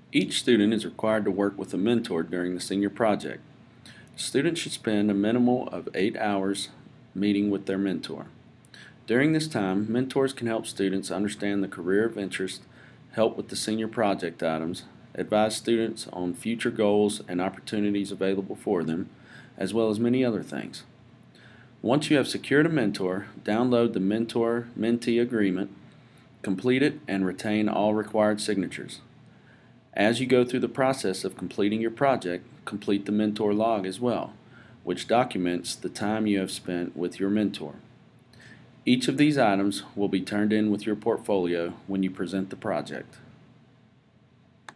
Each student is required to work with a mentor during the senior project. Students should spend a minimum of 8 hours meeting with their mentor. During this time, mentors can help students understand the career of interest, help with the senior project items, advise students on future goals and opportunities available for them, as well as many other things. Once you have secured a mentor, download the Mentor Mentee Agreement, complete it, and retain all required signatures. As you go through the process of completing your project, complete the mentor log as well, which documents the time you have spent with your mentor. Each of these items will be turned in with your portfolio when you present the project.